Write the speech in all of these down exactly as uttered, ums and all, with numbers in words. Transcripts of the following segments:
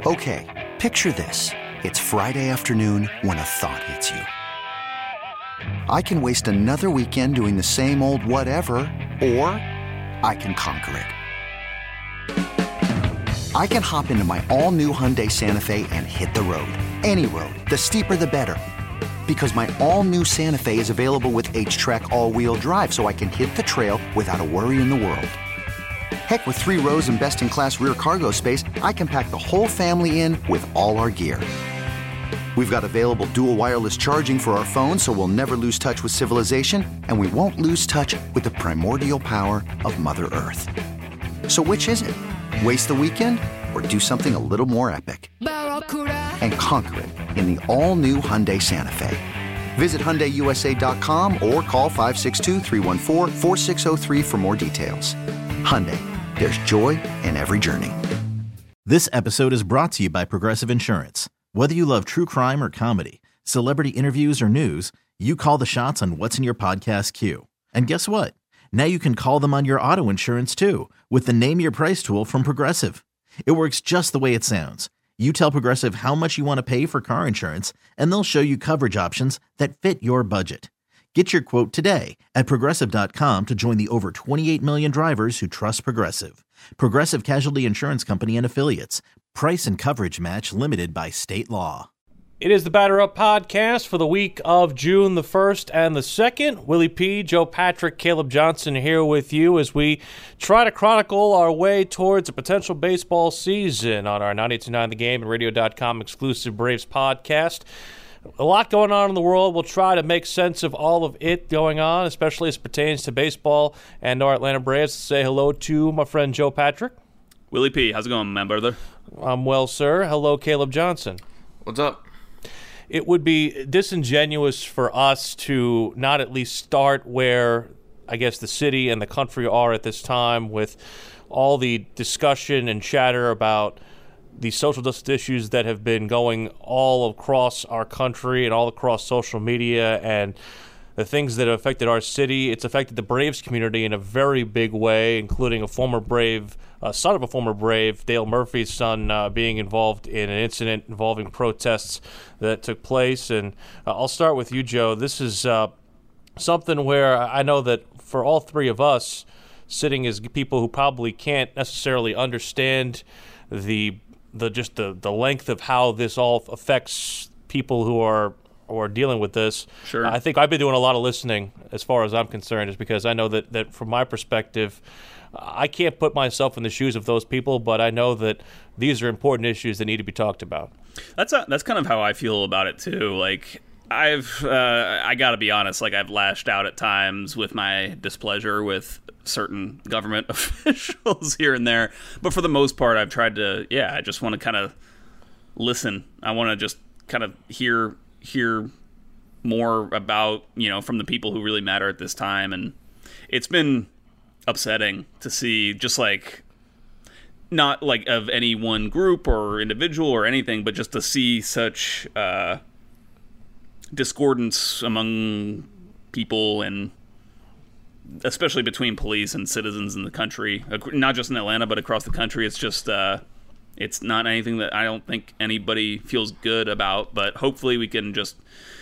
Okay, picture this. It's Friday afternoon when a thought hits you. I can waste another weekend doing the same old whatever, or I can conquer it. I can hop into my all-new Hyundai Santa Fe and hit the road. Any road. The steeper, the better. Because my all-new Santa Fe is available with H-Track all-wheel drive, so I can hit the trail without a worry in the world. Heck, with three rows and best-in-class rear cargo space, I can pack the whole family in with all our gear. We've got available dual wireless charging for our phones, so we'll never lose touch with civilization, and we won't lose touch with the primordial power of Mother Earth. So which is it? Waste the weekend or do something a little more epic? And conquer it in the all-new Hyundai Santa Fe. Visit Hyundai U S A dot com or call five six two, three one four, four six zero three for more details. Hyundai, there's joy in every journey. This episode is brought to you by Progressive Insurance. Whether you love true crime or comedy, celebrity interviews or news, you call the shots on what's in your podcast queue. And guess what? Now you can call them on your auto insurance too with the Name Your Price tool from Progressive. It works just the way it sounds. You tell Progressive how much you want to pay for car insurance, and they'll show you coverage options that fit your budget. Get your quote today at Progressive dot com to join the over twenty-eight million drivers who trust Progressive. Progressive Casualty Insurance Company and Affiliates. Price and coverage match limited by state law. It is the Batter Up Podcast for the week of June the first and the second. Willie P., Joe Patrick, Caleb Johnson here with you as we try to chronicle our way towards a potential baseball season on our ninety-two point nine The Game and radio dot com exclusive Braves podcast. A lot going on in the world. We'll try to make sense of all of it going on, especially as it pertains to baseball and our Atlanta Braves. Say hello to my friend Joe Patrick. Willie P., how's it going, my brother? I'm well, sir. Hello, Caleb Johnson. What's up? It would be disingenuous for us to not at least start where I guess the city and the country are at this time with all the discussion and chatter about the social justice issues that have been going all across our country and all across social media and the things that have affected our city. It's affected the Braves community in a very big way, including a former Brave, uh, son of a former Brave, Dale Murphy's son, uh, being involved in an incident involving protests that took place. And uh, I'll start with you, Joe. This is uh, something where I know that for all three of us, sitting as people who probably can't necessarily understand the the just the, the length of how this all affects people who are or dealing with this. Sure. I think I've been doing a lot of listening as far as I'm concerned, is because I know that, that from my perspective, I can't put myself in the shoes of those people, but I know that these are important issues that need to be talked about. That's a, that's kind of how I feel about it too. Like I've uh, I got to be honest, like I've lashed out at times with my displeasure with certain government officials here and there, but for the most part, I've tried to. Yeah, I just want to kind of listen. I want to just kind of hear. hear more about, you know, from the people who really matter at this time. And it's been upsetting to see, just like, not like of any one group or individual or anything, but just to see such uh, discordance among people, and especially between police and citizens in the country, not just in Atlanta, but across the country. It's just, uh, it's not anything that I don't think anybody feels good about, but hopefully we can just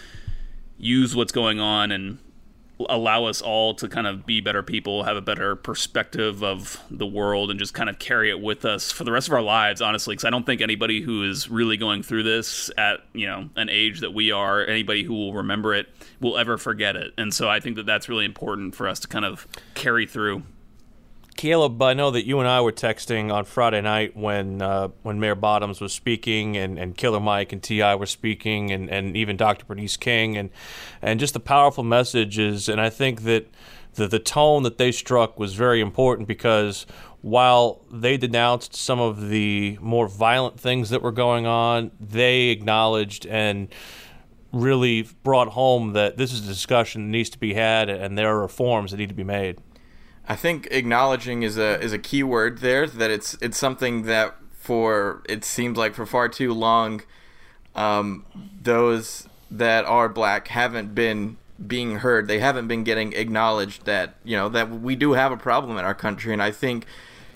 use what's going on and allow us all to kind of be better people, have a better perspective of the world, and just kind of carry it with us for the rest of our lives, honestly, because I don't think anybody who is really going through this at, you know, an age that we are, anybody who will remember it, will ever forget it. And so I think that that's really important for us to kind of carry through. Caleb, I know that you and I were texting on Friday night when uh, when Mayor Bottoms was speaking, and, and Killer Mike and T I were speaking, and, and even Doctor Bernice King, and and just the powerful messages. And I think that the, the tone that they struck was very important, because while they denounced some of the more violent things that were going on, they acknowledged and really brought home that this is a discussion that needs to be had, and there are reforms that need to be made. I think acknowledging is a is a key word there. That it's it's something that for it seems like for far too long, um, those that are black haven't been being heard. They haven't been getting acknowledged that, you know, that we do have a problem in our country. And I think,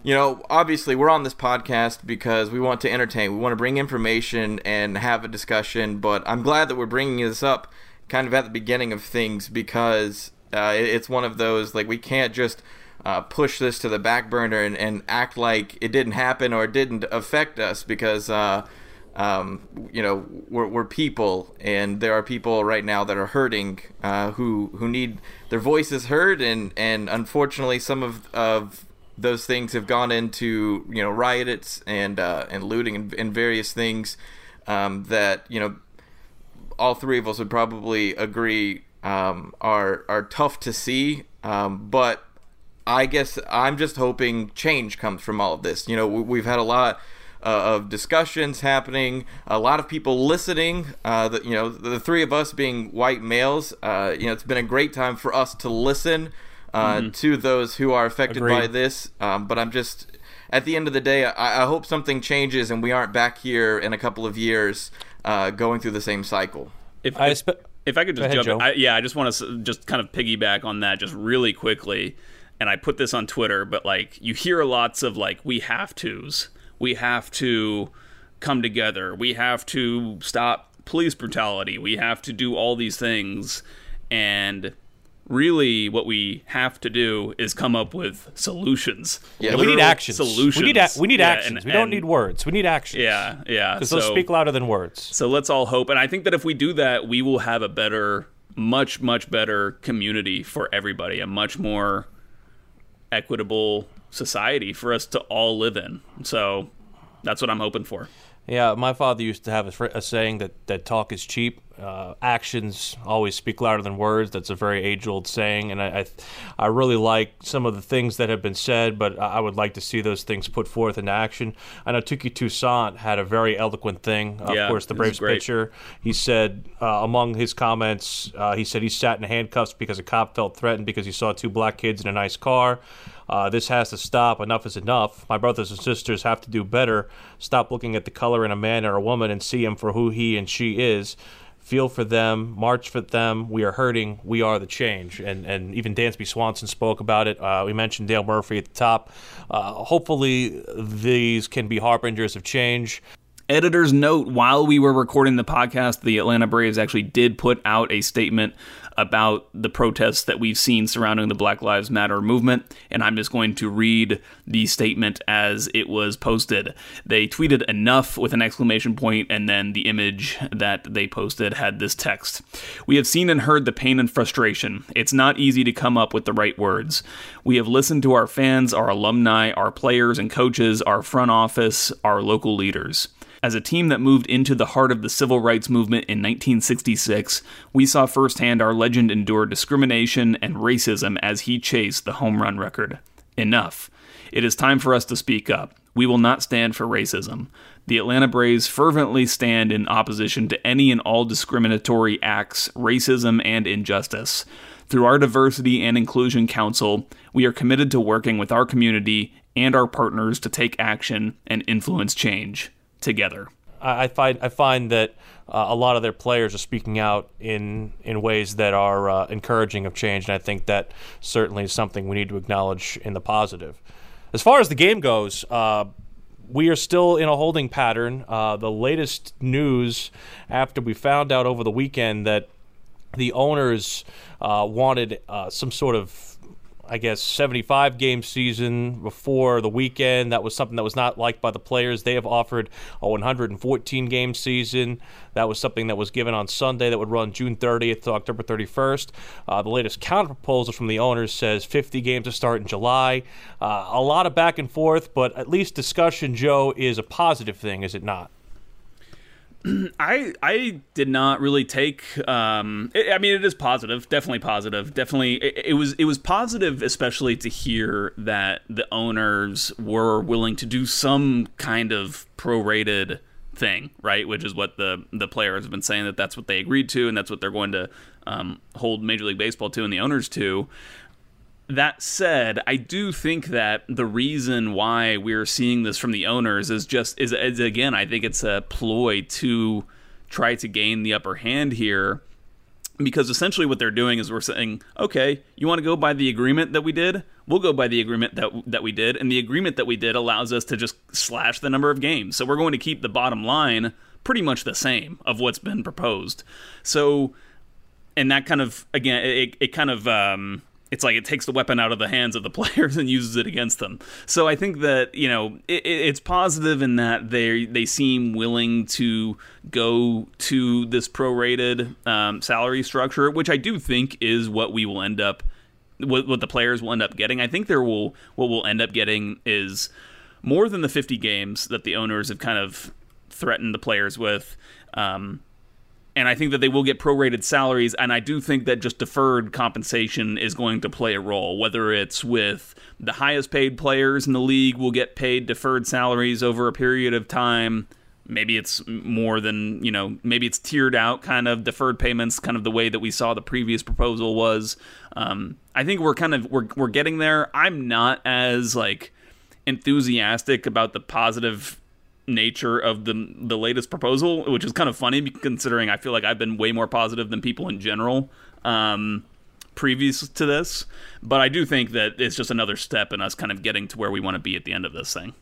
you know, obviously we're on this podcast because we want to entertain. We want to bring information and have a discussion, but I'm glad that we're bringing this up kind of at the beginning of things because uh, it's one of those, like, we can't just uh, push this to the back burner and, and act like it didn't happen or it didn't affect us because, uh, um, you know, we're, we're people, and there are people right now that are hurting uh, who who need their voices heard, and, and unfortunately some of of those things have gone into, you know, riots and uh, and looting and, and various things um, that, you know, all three of us would probably agree um, are are tough to see. Um, but I guess I'm just hoping change comes from all of this. You know, we, we've had a lot uh, of discussions happening, a lot of people listening. Uh, the, you know, the three of us being white males, uh, you know, it's been a great time for us to listen Uh, mm-hmm. to those who are affected Agreed. by this. Um, but I'm just, at the end of the day, I, I hope something changes and we aren't back here in a couple of years uh, going through the same cycle. If I if, spe- if I could just ahead, jump in, Joe. I, yeah, I just want to just kind of piggyback on that just really quickly. And I put this on Twitter, but like you hear lots of like, we have tos. We have to come together. We have to stop police brutality. We have to do all these things. And really, what we have to do is come up with solutions. Yeah, we need actions. Solutions. We need a- we need yeah, actions. and, we don't and, need words. We need actions. Yeah, yeah. Because so, those speak louder than words. So let's all hope, and I think that if we do that, we will have a better, much, much better community for everybody. A much more equitable society for us to all live in. So that's what I'm hoping for. Yeah, my father used to have a, fr- a saying that, that talk is cheap. Uh, actions always speak louder than words. That's a very age-old saying, and I, I I really like some of the things that have been said, but I would like to see those things put forth into action. I know Tuki Toussaint had a very eloquent thing. Of Yeah, course, the this Braves is great. pitcher. He said, uh, among his comments, uh, he said he sat in handcuffs because a cop felt threatened because he saw two black kids in a nice car. Uh, this has to stop. Enough is enough. My brothers and sisters have to do better. Stop looking at the color in a man or a woman and see him for who he and she is. Feel for them. March for them. We are hurting. We are the change. And and even Dansby Swanson spoke about it. Uh, we mentioned Dale Murphy at the top. Uh, hopefully these can be harbingers of change. Editor's note, while we were recording the podcast, the Atlanta Braves actually did put out a statement about the protests that we've seen surrounding the Black Lives Matter movement, and I'm just going to read the statement as it was posted. They tweeted enough with an exclamation point, and then the image that they posted had this text. We have seen and heard the pain and frustration. It's not easy to come up with the right words. We have listened to our fans, our alumni, our players and coaches, our front office, our local leaders. As a team that moved into the heart of the civil rights movement in nineteen sixty-six, we saw firsthand our legend endure discrimination and racism as he chased the home run record. Enough. It is time for us to speak up. We will not stand for racism. The Atlanta Braves fervently stand in opposition to any and all discriminatory acts, racism, and injustice. Through our Diversity and Inclusion Council, we are committed to working with our community and our partners to take action and influence change. Together. I find I find that uh, a lot of their players are speaking out in in ways that are uh, encouraging of change, and I think that certainly is something we need to acknowledge in the positive. As far as the game goes, uh, we are still in a holding pattern. Uh, the latest news after we found out over the weekend that the owners uh, wanted uh, some sort of, I guess, seventy-five game season before the weekend. That was something that was not liked by the players. They have offered a one hundred fourteen game season. That was something that was given on Sunday that would run June thirtieth to October thirty-first. Uh, the latest counterproposal from the owners says fifty games to start in July. Uh, a lot of back and forth, but at least discussion, Joe, is a positive thing, is it not? I I did not really take. Um, it, I mean, it is positive, definitely positive. Definitely, it, it was it was positive, especially to hear that the owners were willing to do some kind of prorated thing, right? Which is what the the players have been saying, that that's what they agreed to, and that's what they're going to um, hold Major League Baseball to and the owners to. That said, I do think that the reason why we're seeing this from the owners is just is, is again, I think it's a ploy to try to gain the upper hand here Because essentially what they're doing is we're saying, okay, you want to go by the agreement that we did? We'll go by the agreement that that we did. And the agreement that we did allows us to just slash the number of games. So we're going to keep the bottom line pretty much the same of what's been proposed. So, and that kind of, again, it, it kind of, um, it's like it takes the weapon out of the hands of the players and uses it against them. So I think that, you know, it, it's positive in that they they seem willing to go to this prorated um, salary structure, which I do think is what we will end up, what, what the players will end up getting. I think there will, what we'll end up getting is more than the fifty games that the owners have kind of threatened the players with. Um, And I think that they will get prorated salaries, and I do think that just deferred compensation is going to play a role, whether it's with the highest paid players in the league will get paid deferred salaries over a period of time. Maybe it's more than, you know, maybe it's tiered out kind of deferred payments, kind of the way that we saw the previous proposal was. Um, I think we're kind of, we're, we're getting there. I'm not as, like, enthusiastic about the positive nature of the the latest proposal, which is kind of funny considering I feel like I've been way more positive than people in general um, previous to this. But I do think that it's just another step in us kind of getting to where we want to be at the end of this thing.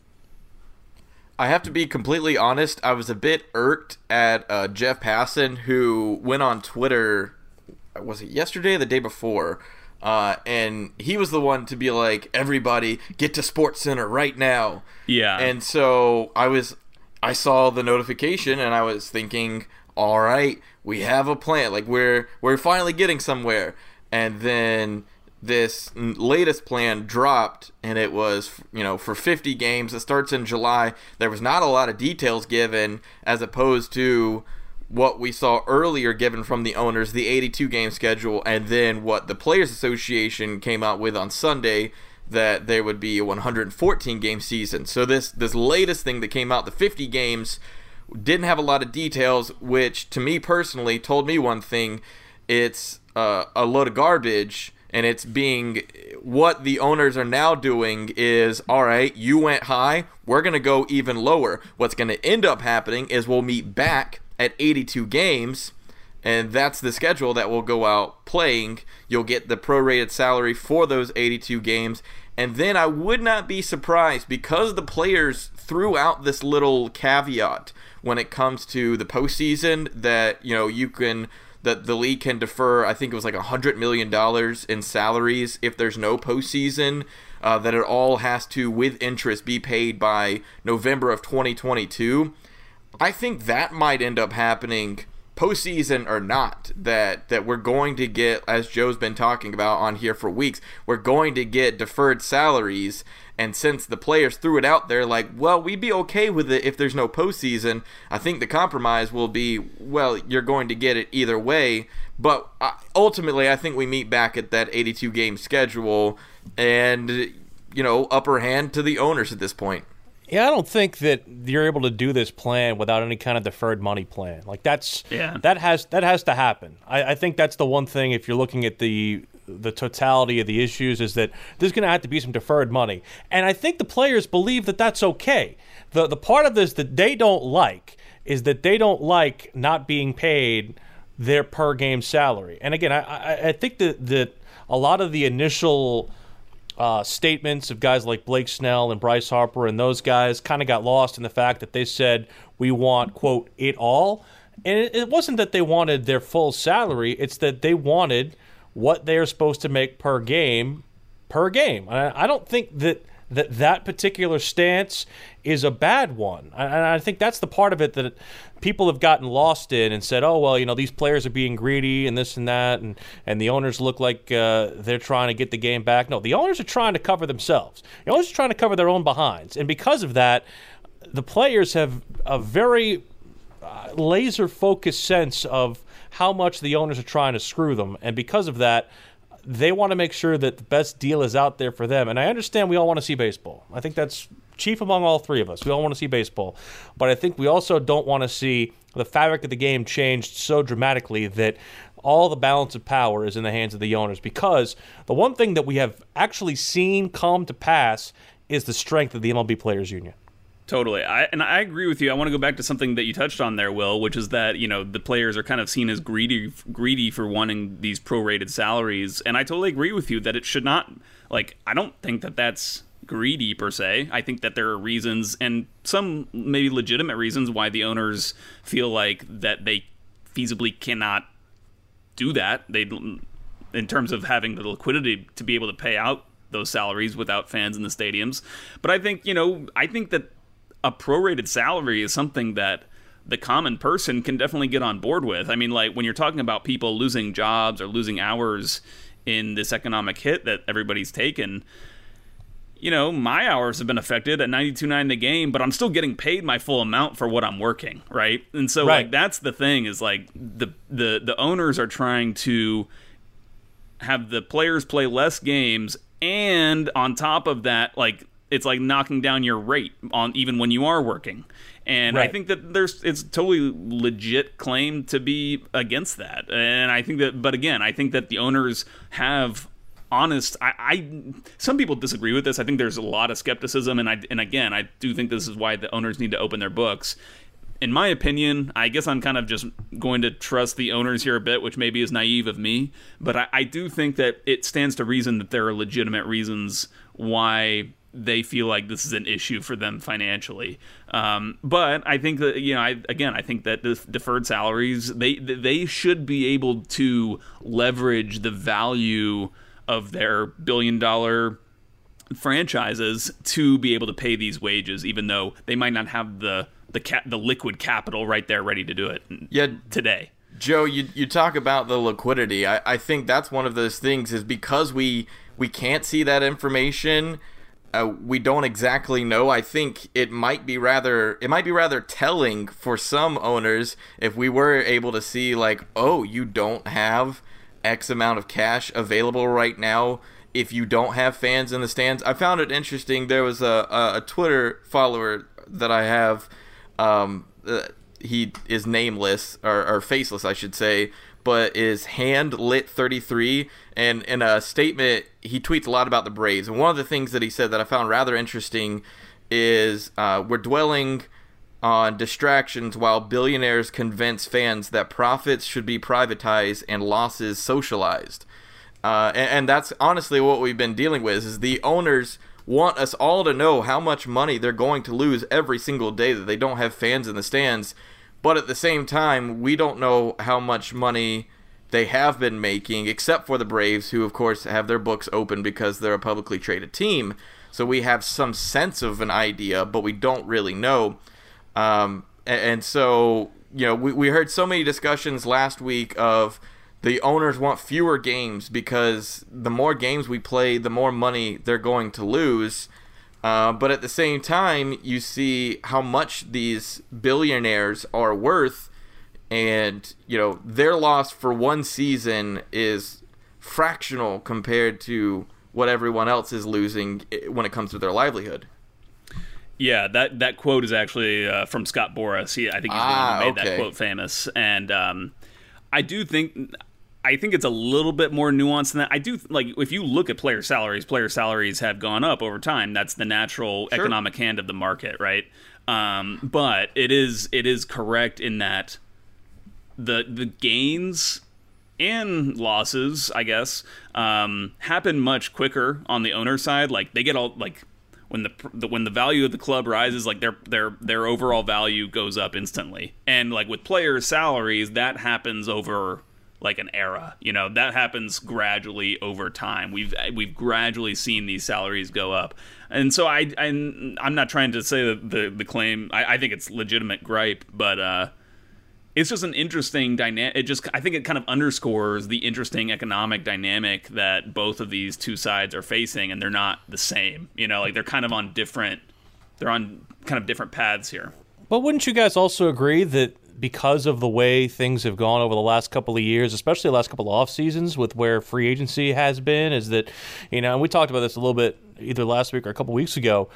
I have to be completely honest. I was a bit irked at uh, Jeff Passan, who went on Twitter, was it yesterday or the day before? Uh, and he was the one to be like, everybody get to SportsCenter right now. Yeah. And so I was, I saw the notification and I was thinking, all right, we have a plan. Like we're, we're finally getting somewhere. And then this latest plan dropped and it was, you know, for fifty games. It starts in July. There was not a lot of details given as opposed to what we saw earlier given from the owners, the eighty-two game schedule, and then what the Players Association came out with on Sunday, that there would be a one hundred fourteen game season. So this this latest thing that came out, the fifty games, didn't have a lot of details, which to me personally told me one thing. It's uh, a load of garbage, and it's being, what the owners are now doing is, all right, you went high, we're going to go even lower. What's going to end up happening is we'll meet back at eighty-two games, and that's the schedule that will go out playing. You'll get the prorated salary for those eighty-two games, and then I would not be surprised, because the players threw out this little caveat when it comes to the postseason that, you know, you can, that the league can defer, I think it was like one hundred million dollars in salaries if there's no postseason, uh, that it all has to, with interest, be paid by November of twenty twenty-two. I think that might end up happening, postseason or not, that, that we're going to get, as Joe's been talking about on here for weeks, we're going to get deferred salaries, and since the players threw it out there like, well, we'd be okay with it if there's no postseason, I think the compromise will be, well, you're going to get it either way, but ultimately I think we meet back at that eighty-two game schedule, and, you know, upper hand to the owners at this point. Yeah, I don't think that you're able to do this plan without any kind of deferred money plan. Like that's yeah. that has that has to happen. I, I think that's the one thing. If you're looking at the the totality of the issues, is that there's going to have to be some deferred money, and I think the players believe that that's okay. The the part of this that they don't like is that they don't like not being paid their per game salary. And again, I I, I think that that a lot of the initial Uh, statements of guys like Blake Snell and Bryce Harper and those guys kind of got lost in the fact that they said we want, quote, it all. And it, it wasn't that they wanted their full salary. It's that they wanted what they're supposed to make per game, per game. I, I don't think that, that that particular stance is a bad one. And I, I think that's the part of it that people have gotten lost in and said, oh, well, you know, these players are being greedy and this and that, and, and the owners look like uh, they're trying to get the game back. No, the owners are trying to cover themselves. The owners are trying to cover their own behinds. And because of that, the players have a very uh, laser-focused sense of how much the owners are trying to screw them. And because of that, they want to make sure that the best deal is out there for them. And I understand we all want to see baseball. I think that's chief among all three of us. We all want to see baseball. But I think we also don't want to see the fabric of the game changed so dramatically that all the balance of power is in the hands of the owners. Because the one thing that we have actually seen come to pass is the strength of the M L B Players Union. Totally. I, and I agree with you. I want to go back to something that you touched on there, Will, which is that, you know, the players are kind of seen as greedy greedy for wanting these prorated salaries. And I totally agree with you that it should not, like, I don't think that that's greedy per se. I think that there are reasons, and some maybe legitimate reasons, why the owners feel like that they feasibly cannot do that. They, in terms of having the liquidity to be able to pay out those salaries without fans in the stadiums. But I think, you know, I think that a prorated salary is something that the common person can definitely get on board with. I mean, like, when you're talking about people losing jobs or losing hours in this economic hit that everybody's taken, you know, my hours have been affected at ninety-two point nine the game, but I'm still getting paid my full amount for what I'm working, right? And so, right. like, that's the thing, is like the the the owners are trying to have the players play less games, and on top of that, like, it's like knocking down your rate on even when you are working. And right. I think that there's it's totally legit claim to be against that. And I think that, but again, I think that the owners have honest, I, I some people disagree with this. I think there's a lot of skepticism, and I and again, I do think this is why the owners need to open their books. In my opinion, I guess I'm kind of just going to trust the owners here a bit, which maybe is naive of me, but I, I do think that it stands to reason that there are legitimate reasons why they feel like this is an issue for them financially. Um, but I think that, you know, I, again, I think that the deferred salaries, they they should be able to leverage the value of their billion dollar franchises to be able to pay these wages, even though they might not have the the ca- the liquid capital right there ready to do it yeah, today. Joe, you you talk about the liquidity. I, I think that's one of those things, is because we we can't see that information. Uh, we don't exactly know. I think it might be rather it might be rather telling for some owners if we were able to see, like, oh, you don't have X amount of cash available right now if you don't have fans in the stands. I found it interesting. There was a, a, a Twitter follower that I have. Um, uh, he is nameless, or, or faceless, I should say, but is handlit thirty-three, and in a statement he tweets a lot about the Braves, and one of the things that he said that I found rather interesting is uh, we're dwelling on distractions while billionaires convince fans that profits should be privatized and losses socialized. Uh, and, and that's honestly what we've been dealing with, is the owners want us all to know how much money they're going to lose every single day that they don't have fans in the stands. But at the same time, we don't know how much money they have been making, except for the Braves, who, of course, have their books open because they're a publicly traded team. So we have some sense of an idea, but we don't really know. Um, and, and so, you know, we, we heard so many discussions last week of the owners want fewer games because the more games we play, the more money they're going to lose. Uh, but at the same time, you see how much these billionaires are worth, and, you know, their loss for one season is fractional compared to what everyone else is losing when it comes to their livelihood. Yeah, that, that quote is actually uh, from Scott Boras. He, I think he's the ah, one who made okay. that quote famous. And um, I do think... I think it's a little bit more nuanced than that. I do, like, if you look at player salaries, player salaries have gone up over time. That's the natural Sure. economic hand of the market, right? Um, but it is it is correct in that the the gains and losses, I guess, um, happen much quicker on the owner side. Like, they get all, like, when the, the when the value of the club rises, like, their their their overall value goes up instantly. And, like, with player salaries, that happens over, like, an era, you know, that happens gradually over time. We've we've gradually seen these salaries go up, and so I I'm, I'm not trying to say that the the claim. I, I think it's legitimate gripe, but uh, it's just an interesting dynamic. It just I think it kind of underscores the interesting economic dynamic that both of these two sides are facing, and they're not the same. You know, like, they're kind of on different. They're on kind of different paths here. But wouldn't you guys also agree that because of the way things have gone over the last couple of years, especially the last couple of off seasons with where free agency has been, is that, you know, and we talked about this a little bit either last week or a couple of weeks ago,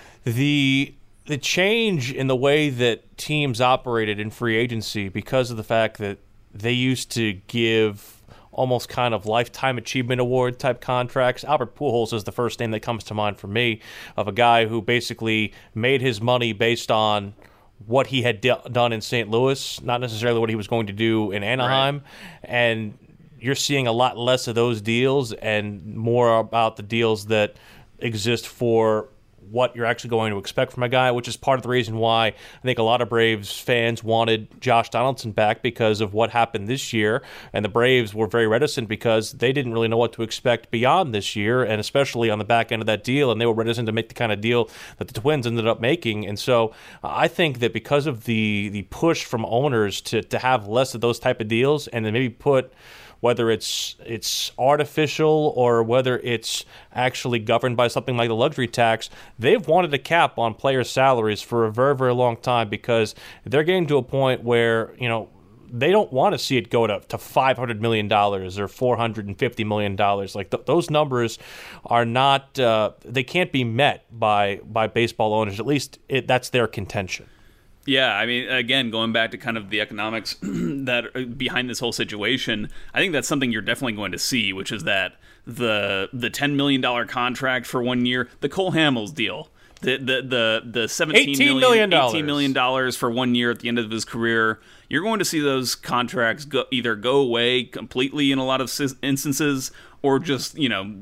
the the change in the way that teams operated in free agency because of the fact that they used to give almost kind of lifetime achievement award type contracts. Albert Pujols is the first name that comes to mind for me, of a guy who basically made his money based on what he had d- done in Saint Louis, not necessarily what he was going to do in Anaheim. Right. And you're seeing a lot less of those deals and more about the deals that exist for what you're actually going to expect from a guy, which is part of the reason why I think a lot of Braves fans wanted Josh Donaldson back, because of what happened this year. And the Braves were very reticent because they didn't really know what to expect beyond this year, and especially on the back end of that deal. And they were reticent to make the kind of deal that the Twins ended up making. And so I think that because of the the push from owners to, to have less of those type of deals, and then maybe put, whether it's it's artificial or whether it's actually governed by something like the luxury tax, they've wanted a cap on players' salaries for a very, very long time, because they're getting to a point where, you know, they don't want to see it go to, to five hundred million dollars or four hundred fifty million dollars. Like th- those numbers are not, uh, they can't be met by, by baseball owners. At least it, that's their contention. Yeah, I mean, again, going back to kind of the economics that are behind this whole situation, I think that's something you're definitely going to see, which is that the the ten million dollars contract for one year, the Cole Hamels deal, the the the, the seventeen million dollars, eighteen million dollars for one year at the end of his career, you're going to see those contracts go, either go away completely in a lot of instances, or just, you know,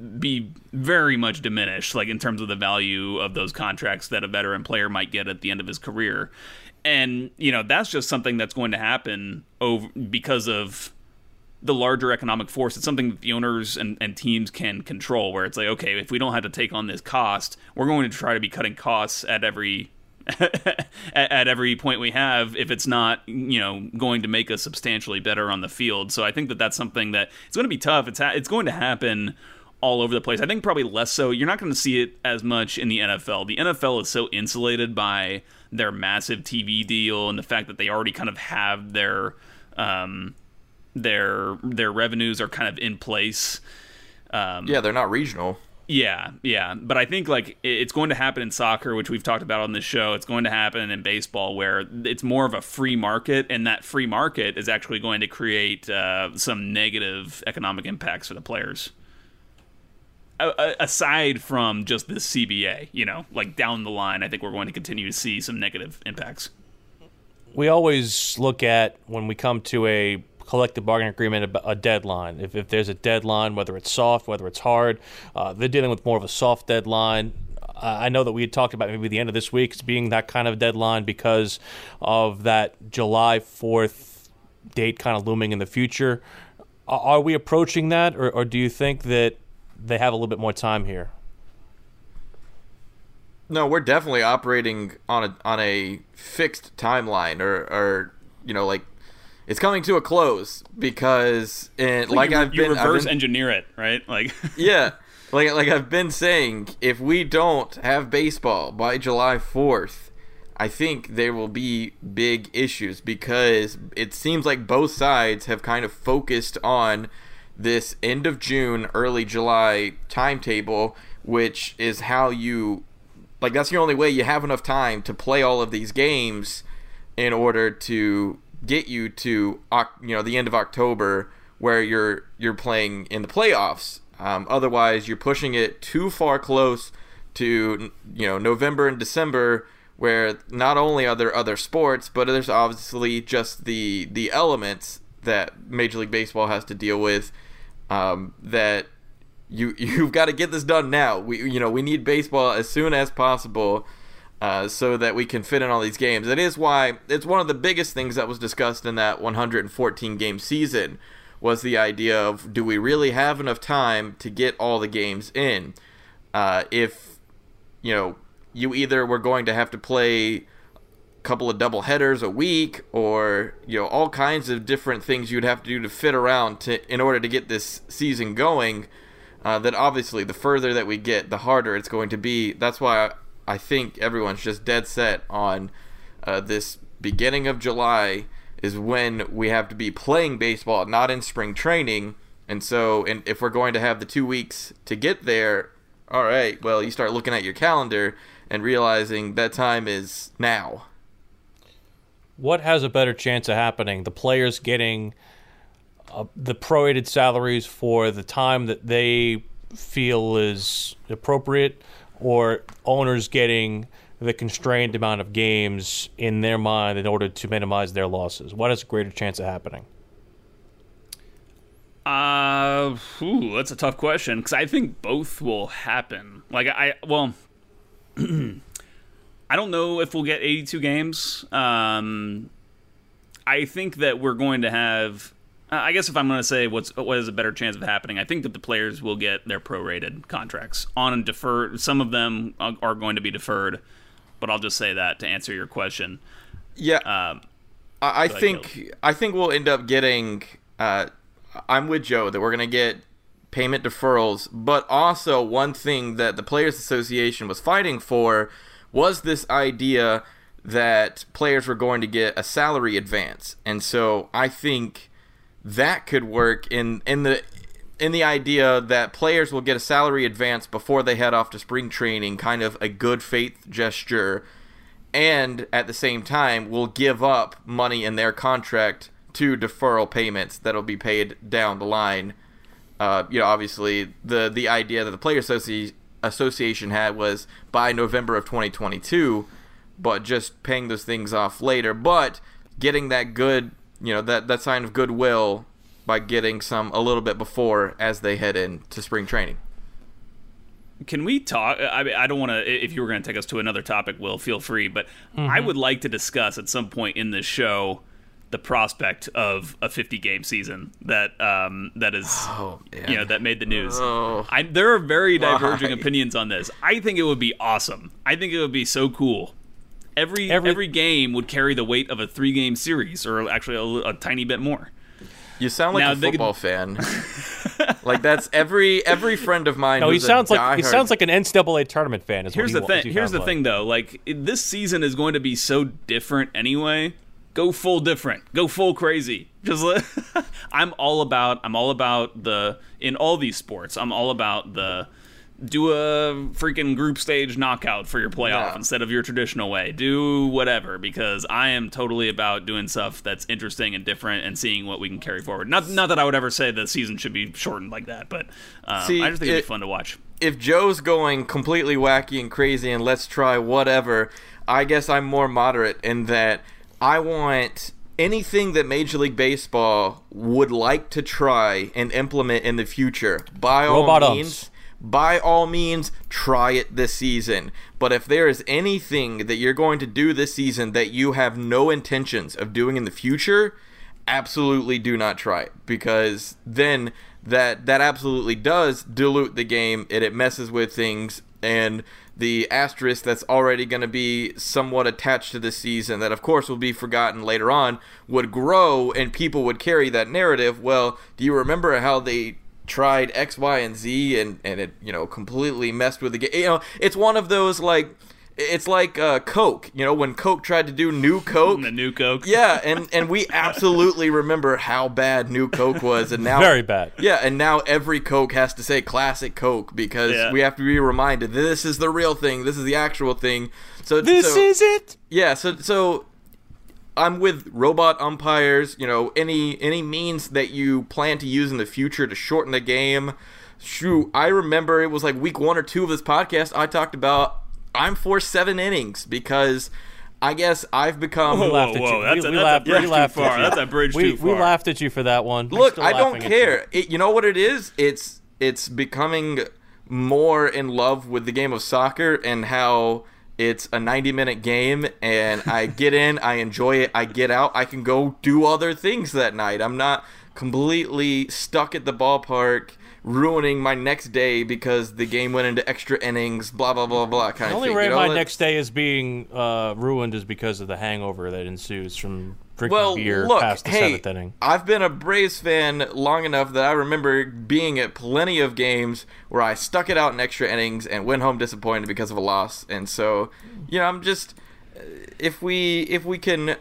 be very much diminished, like in terms of the value of those contracts that a veteran player might get at the end of his career. And, you know, that's just something that's going to happen over because of the larger economic force. It's something that the owners and, and teams can control, where it's like, okay, if we don't have to take on this cost, we're going to try to be cutting costs at every at, at every point we have, if it's not, you know, going to make us substantially better on the field. So I think that that's something that it's going to be tough. It's ha- it's going to happen all over the place. I think probably less so. You're not going to see it as much in the N F L. The N F L is so insulated by their massive T V deal and the fact that they already kind of have their um, their their revenues are kind of in place. Um, yeah, they're not regional. Yeah, yeah. But I think like it's going to happen in soccer, which we've talked about on this show. It's going to happen in baseball, where it's more of a free market, and that free market is actually going to create uh, some negative economic impacts for the players. A- aside from just the C B A, you know, like down the line, I think we're going to continue to see some negative impacts. We always look at, when we come to a collective bargaining agreement, a deadline. If, if there's a deadline, whether it's soft, whether it's hard, uh, they're dealing with more of a soft deadline. Uh, I know that we had talked about maybe the end of this week as being that kind of deadline because of that July fourth date kind of looming in the future. Are, are we approaching that, or, or do you think that they have a little bit more time here? No, we're definitely operating on a on a fixed timeline, or, or you know, like, it's coming to a close, because it, like, like you, I've you been reverse I've been, engineer it, right? Like yeah, like like I've been saying, if we don't have baseball by July fourth, I think there will be big issues, because it seems like both sides have kind of focused on this end of June, early July timetable, which is how you, like, that's the only way you have enough time to play all of these games in order to get you to, you know, the end of October, where you're you're playing in the playoffs. Um, otherwise, you're pushing it too far close to, you know, November and December, where not only are there other sports, but there's obviously just the the elements that Major League Baseball has to deal with. Um, that you you've got to get this done now. We you know we need baseball as soon as possible, uh, so that we can fit in all these games. It is why it's one of the biggest things that was discussed in that one hundred fourteen game season, was the idea of, do we really have enough time to get all the games in? Uh, if you know you either were going to have to play couple of double headers a week, or you know all kinds of different things you'd have to do to fit around to in order to get this season going, uh, that obviously the further that we get, the harder it's going to be. That's why I, I think everyone's just dead set on uh, this beginning of July is when we have to be playing baseball, not in spring training. And so, and if we're going to have the two weeks to get there, all right, well, you start looking at your calendar and realizing that time is now. What has a better chance of happening? The players getting uh, the prorated salaries for the time that they feel is appropriate, or owners getting the constrained amount of games in their mind in order to minimize their losses? What has a greater chance of happening? Uh, ooh, that's a tough question, because I think both will happen. Like, I, well, I don't know if we'll get eighty-two games. Um, I think that we're going to have, uh, I guess if I'm going to say what's what is a better chance of happening, I think that the players will get their prorated contracts on and deferred. Some of them are going to be deferred, but I'll just say that to answer your question. Yeah, Um, I, I so I think go- I think we'll end up getting. Uh, I'm with Joe that we're gonna get payment deferrals, but also one thing that the Players Association was fighting for was this idea that players were going to get a salary advance, and so I think that could work in in the in the idea that players will get a salary advance before they head off to spring training, kind of a good faith gesture, and at the same time will give up money in their contract to deferral payments that'll be paid down the line. Uh, you know, obviously the the idea that the Players Associ- Association had was by November of twenty twenty-two, but just paying those things off later, but getting that good, you know, that, that sign of goodwill by getting some a little bit before as they head into spring training. Can we talk? I mean, I don't want to. If you were going to take us to another topic, Will, feel free. But Mm-hmm. I would like to discuss at some point in this show the prospect of a fifty-game season that um, that is, Oh, man. you know, that made the news. Oh. I, there are very diverging Why? opinions on this. I think it would be awesome. I think it would be so cool. Every Every- every, game would carry the weight of a three-game series, or actually a, li- a tiny bit more. You sound like Now, a they could- football fan. Like that's every every friend of mine. No, he who's a sounds like he diehard- sounds like an N C double A tournament fan. Is Here's what the he, wa- thing. he Here's sounds the like. thing, though. Like it- this season is going to be so different anyway. Go full different. Go full crazy. Just let, I'm all about. I'm all about the in all these sports. I'm all about the do a freaking group stage knockout for your playoff Yeah. instead of your traditional way. Do whatever, because I am totally about doing stuff that's interesting and different and seeing what we can carry forward. Not not that I would ever say the season should be shortened like that, but um, See, I just think it'd it- be fun to watch. if Joe's going completely wacky and crazy and let's try whatever, I guess I'm more moderate in that I want anything that Major League Baseball would like to try and implement in the future. By all Robot means, umps. by all means, try it this season. But if there is anything that you're going to do this season that you have no intentions of doing in the future, absolutely do not try it, because then that that absolutely does dilute the game and it messes with things, and the asterisk that's already going to be somewhat attached to this season that of course will be forgotten later on would grow and people would carry that narrative. Well, do you remember how they tried X, Y, and Z and, and it, you know, completely messed with the game? You know, it's one of those, like, it's like uh, Coke, you know, when Coke tried to do New Coke. The new Coke. Yeah, and, and we absolutely remember how bad New Coke was, and now Very bad. Yeah, and now every Coke has to say Classic Coke because Yeah. we have to be reminded this is the real thing, this is the actual thing. So This so, is it. yeah. So so I'm with robot umpires. You know, any any means that you plan to use in the future to shorten the game. Shoot, I remember it was like week one or two of this podcast. I talked about I'm for seven innings because I guess I've become. We Whoa, laughed at whoa, you. that's we, a- we that's a laughed, bridge we too laughed far. at you. That's a bridge we, too We far. laughed at you for that one. We're Look, still I don't laughing at you. care. It, you know what it is? It's it's becoming more in love with the game of soccer and how it's a ninety minute game, and I get in, I enjoy it, I get out, I can go do other things that night. I'm not completely stuck at the ballpark ruining my next day because the game went into extra innings, blah blah blah blah kind The of only thing. way you know? my Let's- next day is being uh, ruined is because of the hangover that ensues from drinking Well, beer look, past the hey, seventh inning. I've been a Braves fan long enough that I remember being at plenty of games where I stuck it out in extra innings and went home disappointed because of a loss. And so, you know, I'm just uh, if we if we can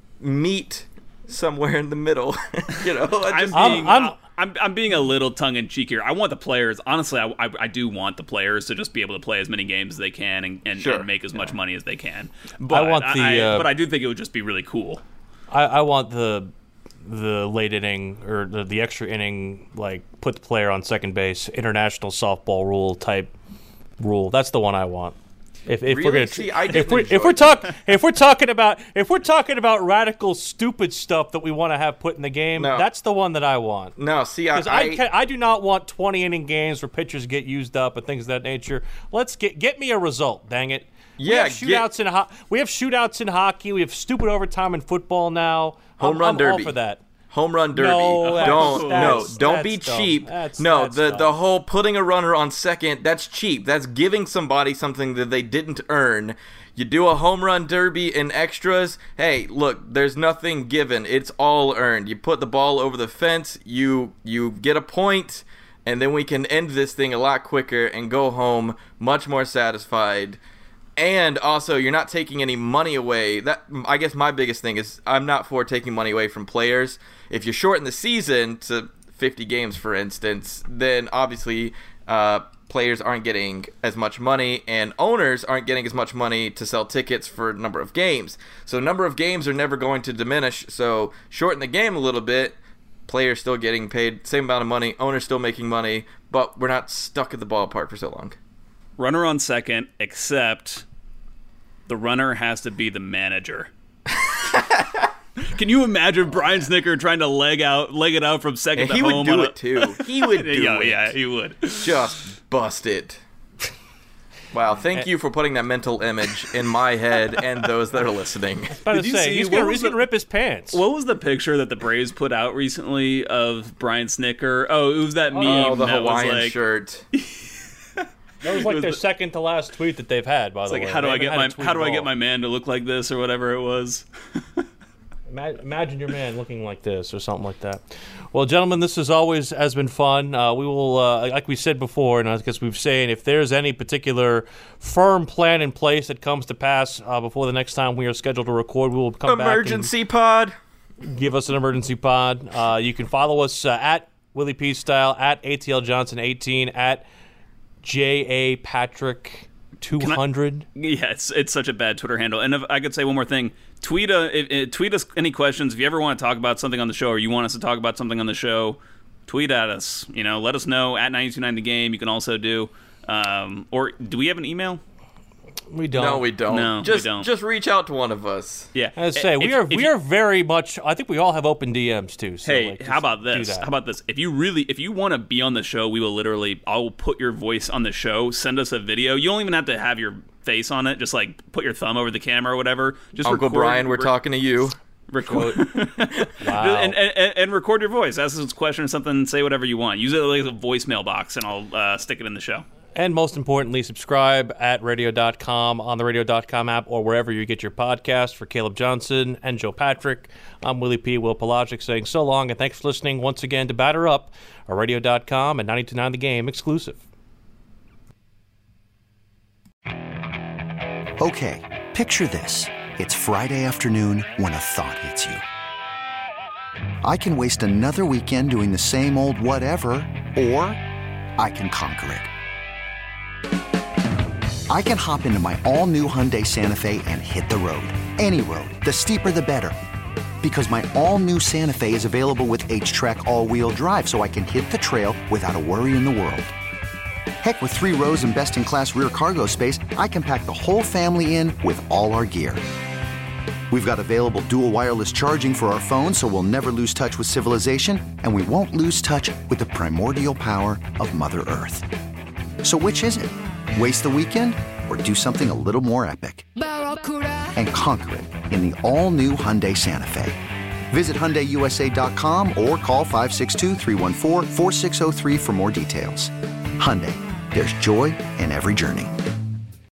meet somewhere in the middle, you know, I I'm just, being, I'm- I'm, I'm, I'm being a little tongue in cheek here. I want the players. Honestly, I, I, I do want the players to just be able to play as many games as they can and, and, Sure. and make as much money as they can. But want the, I, uh, but I do think it would just be really cool. I, I want the the late inning or the, the extra inning, like put the player on second base, international softball rule type rule. That's the one I want. If, if really? we're gonna See, I if we're enjoy if we're that. talk if we're talking about if we're talking about radical stupid stuff that we want to have put in the game, No. that's the one that I want. No, see, I, Because I, I, ca- I do not want twenty inning games where pitchers get used up and things of that nature. Let's get get me a result. Dang it. we Yeah, have shootouts in ho- we have shootouts in hockey. We have stupid overtime in football now. Home I'm, run I'm derby. all for that. home run derby. No, that's- don't that's- no, don't be that's dumb. cheap. That's- no, that's the dumb. the whole putting a runner on second, that's cheap. That's giving somebody something that they didn't earn. You do a home run derby in extras. Hey, look, there's nothing given. It's all earned. You put the ball over the fence, you you get a point, and then we can end this thing a lot quicker and go home much more satisfied. And also, you're not taking any money away. That I guess my biggest thing is I'm not for taking money away from players. If you shorten the season to fifty games, for instance, then obviously uh, players aren't getting as much money, and owners aren't getting as much money to sell tickets for a number of games. So number of games are never going to diminish. So shorten the game a little bit. Players still getting paid same amount of money. Owners still making money, but we're not stuck at the ballpark for so long. Runner on second, except the runner has to be the manager. Can you imagine Brian Snitker trying to leg out, leg it out from second And to he home? would do on a- it too. He would do yeah, it. yeah, he would. Just bust it. Wow, thank you for putting that mental image in my head and those that are listening. About Did to you say, see he's what gonna, was he's the- gonna rip his pants. What was the picture that the Braves put out recently of Brian Snitker? Oh, it was that meme. Oh, the that was Hawaiian like, shirt. That was like was their the- second to last tweet that they've had. By the Like, way, how do They I get haven't my had a tweet how do at I get all. my man to look like this or whatever it was? Ima- Imagine your man looking like this or something like that. Well, gentlemen, this has always has been fun. Uh, we will, uh, like we said before, and I guess we've saying, if there's any particular firm plan in place that comes to pass uh, before the next time we are scheduled to record, we will come back Emergency pod. and give us an emergency pod. Uh, you can follow us uh, at Willie P Style, at A T L Johnson eighteen, at J A Patrick two hundred. Yeah, it's it's such a bad Twitter handle. And if I could say one more thing, tweet uh, if, if, tweet us any questions. If you ever want to talk about something on the show, or you want us to talk about something on the show, tweet at us. You know, let us know at nine two nine The Game. You can also do, um, or do we have an email? We don't. No, we don't. No, we just, don't. Just reach out to one of us. Yeah, As I say, If- we are if we you- are very much. I think we all have open D Ms too. So Hey, like, how just about do this? that. How about this? If you really, if you want to be on the show, we will literally, I will put your voice on the show. Send us a video. You don't even have to have your face on it. Just like put your thumb over the camera or whatever. Just Uncle record, Brian, we're re- talking to you. Record Wow. and, and and record your voice. Ask us a question or something. Say whatever you want. Use it like a voicemail box, and I'll uh, stick it in the show. And most importantly, subscribe at radio dot com on the radio dot com app or wherever you get your podcast. For Caleb Johnson and Joe Patrick, I'm Willie P. Will Pelagic saying so long, and thanks for listening once again to Batter Up, a radio dot com and ninety-two point nine The Game exclusive. Okay, picture this. It's Friday afternoon when a thought hits you. I can waste another weekend doing the same old whatever, or I can conquer it. I can hop into my all-new Hyundai Santa Fe and hit the road. Any road. The steeper, the better. Because my all-new Santa Fe is available with H-Track all-wheel drive, so I can hit the trail without a worry in the world. Heck, with three rows and best-in-class rear cargo space, I can pack the whole family in with all our gear. We've got available dual wireless charging for our phones, so we'll never lose touch with civilization, and we won't lose touch with the primordial power of Mother Earth. So which is it? Waste the weekend or do something a little more epic? And conquer it in the all-new Hyundai Santa Fe. Visit Hyundai U S A dot com or call five six two, three one four, four six zero three for more details. Hyundai, there's joy in every journey.